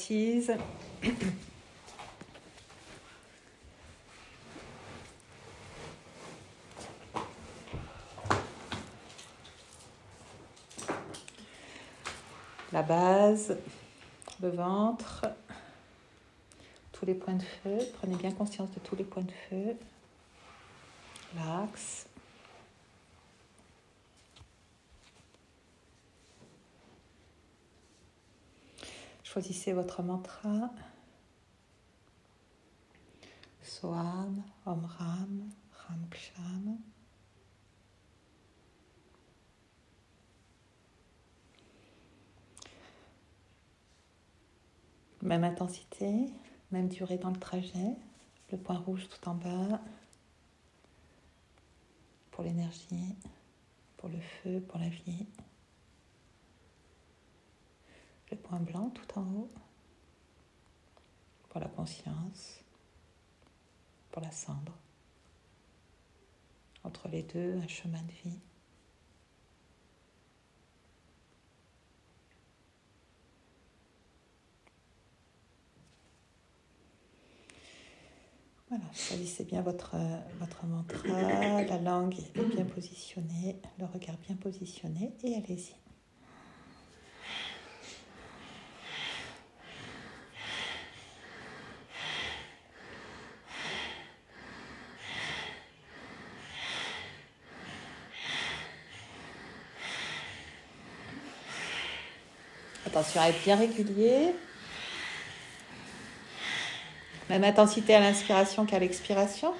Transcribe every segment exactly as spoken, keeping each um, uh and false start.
assise. La base, le ventre, tous les points de feu. Prenez bien conscience de tous les points de feu. L'axe. Choisissez votre mantra. Soham, Om Ram, Ram Ksham. Même intensité, même durée dans le trajet. Le point rouge tout en bas. Pour l'énergie, pour le feu, pour la vie. Le point blanc tout en haut. Pour la conscience. Pour la cendre. Entre les deux, un chemin de vie. Voilà, choisissez bien votre, votre mantra, la langue est bien positionnée, le regard bien positionné et allez-y. Attention à être bien régulier. Même intensité à l'inspiration qu'à l'expiration.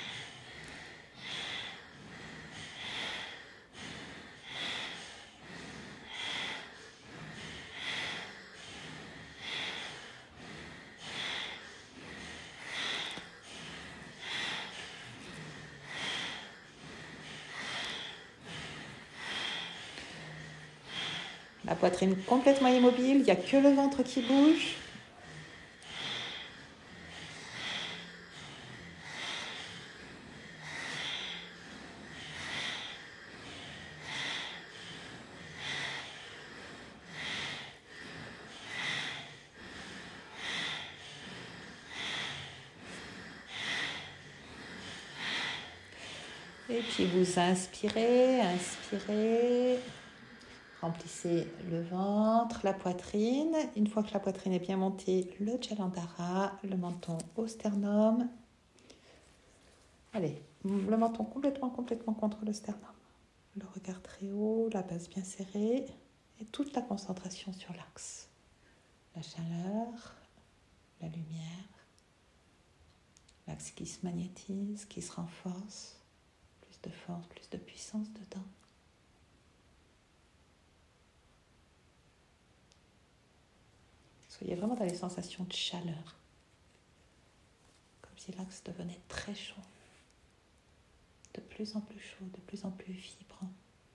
La poitrine complètement immobile, il n'y a que le ventre qui bouge. Et puis vous inspirez, inspirez, remplissez le ventre, la poitrine. Une fois que la poitrine est bien montée, le Jalandhara, le menton au sternum. Allez, le menton complètement, complètement contre le sternum. Le regard très haut, la base bien serrée et toute la concentration sur l'axe. La chaleur, la lumière, l'axe qui se magnétise, qui se renforce. De force, plus de puissance dedans. Soyez vraiment dans les sensations de chaleur. Comme si l'axe devenait très chaud. De plus en plus chaud, de plus en plus vibrant.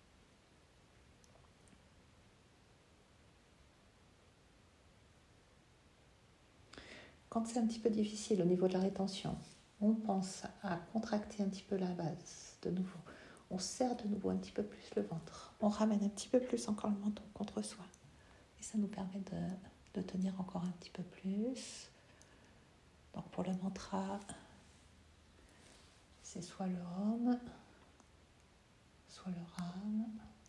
Quand c'est un petit peu difficile au niveau de la rétention, on pense à contracter un petit peu la base de nouveau. On serre de nouveau un petit peu plus le ventre. On ramène un petit peu plus encore le menton contre soi. Et ça nous permet de, de tenir encore un petit peu plus. Donc pour le mantra, c'est soit le Om, soit le Ram.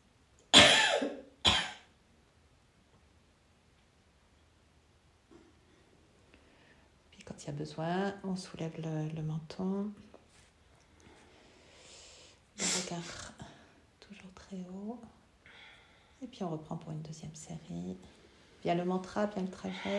Puis quand il y a besoin, on soulève le, le menton. Le regard toujours très haut. Et puis on reprend pour une deuxième série. Bien le mantra, bien le trajet.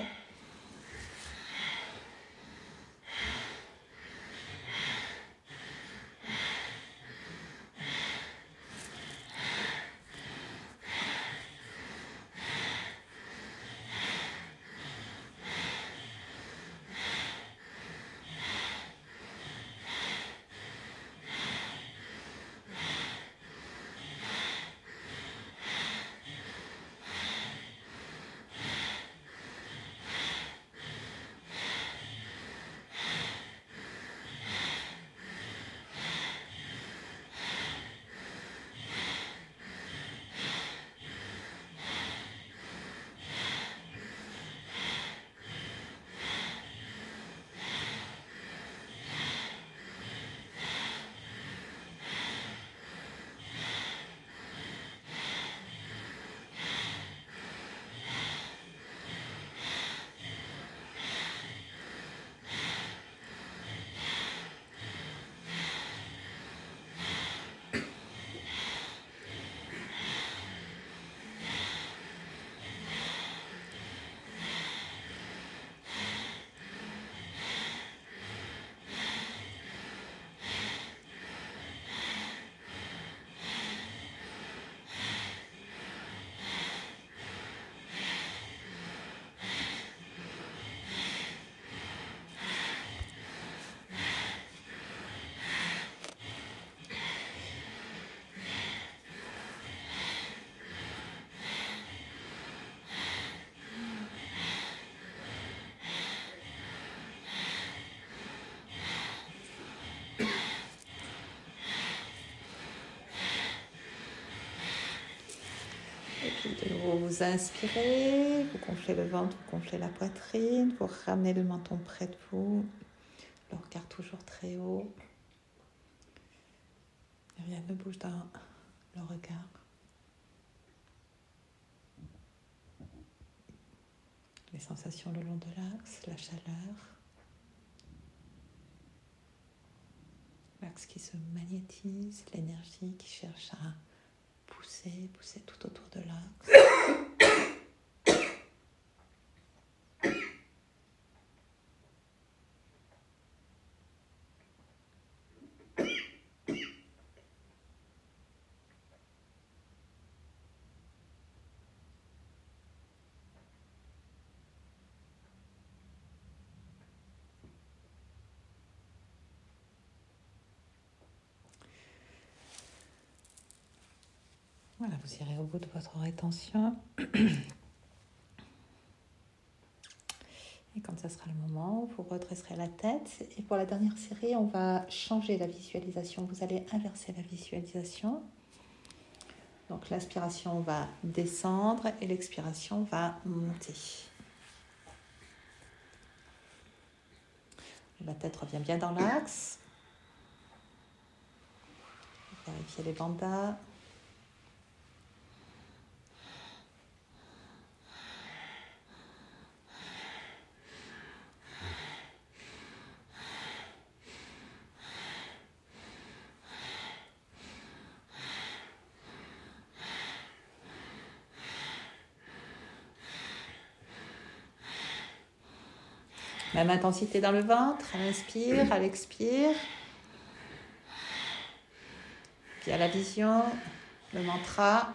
nouveau, vous inspirez, vous gonflez le ventre, vous gonflez la poitrine, vous ramenez le menton près de vous, le regard toujours très haut. Rien ne bouge dans le regard. Les sensations le long de l'axe, la chaleur. L'axe qui se magnétise, l'énergie qui cherche à pousser, pousser tout autour de l'axe. Voilà, vous irez au bout de votre rétention. Et quand ça sera le moment, vous redresserez la tête. Et pour la dernière série, on va changer la visualisation. Vous allez inverser la visualisation. Donc l'inspiration va descendre et l'expiration va monter. La tête revient bien dans l'axe. Vérifiez les bandas. Même intensité dans le ventre, à l'inspire, à l'expire. Puis à la vision, le mantra.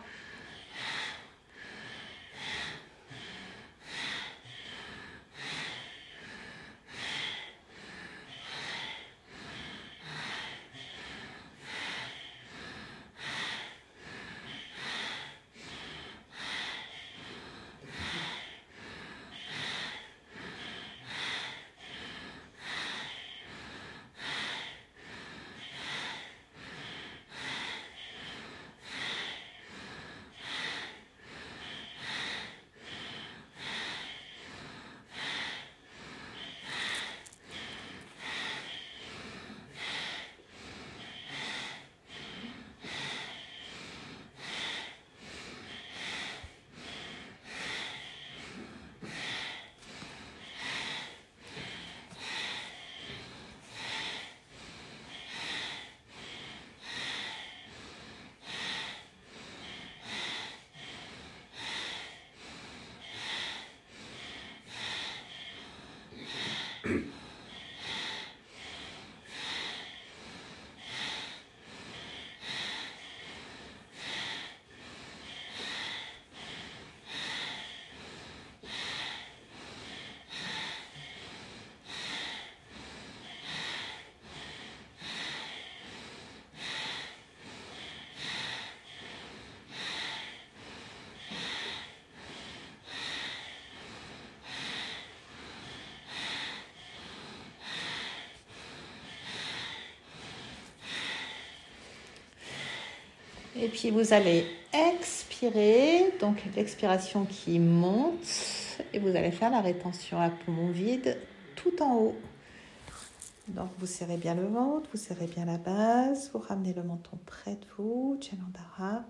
Et puis vous allez expirer, donc l'expiration qui monte, et vous allez faire la rétention à poumon vide tout en haut. Donc vous serrez bien le ventre, vous serrez bien la base, vous ramenez le menton près de vous, Jalandhara.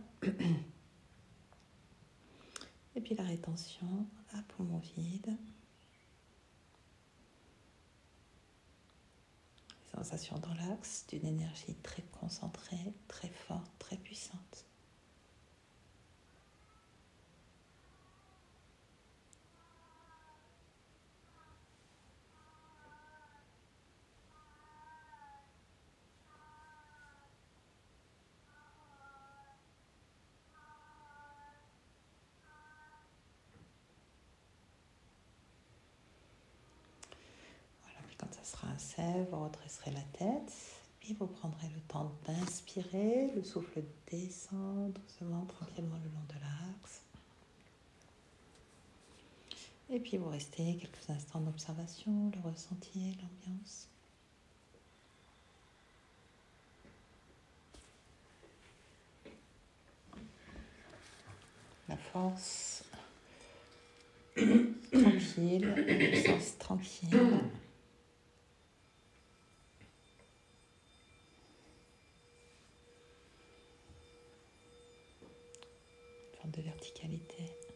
Et puis la rétention à poumon vide. Sensation dans l'axe d'une énergie très concentrée, très forte, très puissante. Quand ça sera assez, vous redresserez la tête, puis vous prendrez le temps d'inspirer, le souffle descend doucement, tranquillement le long de l'axe. Et puis vous restez quelques instants d'observation, le ressenti, l'ambiance. la force. Tranquille, la puissance tranquille. Une forme de verticalité.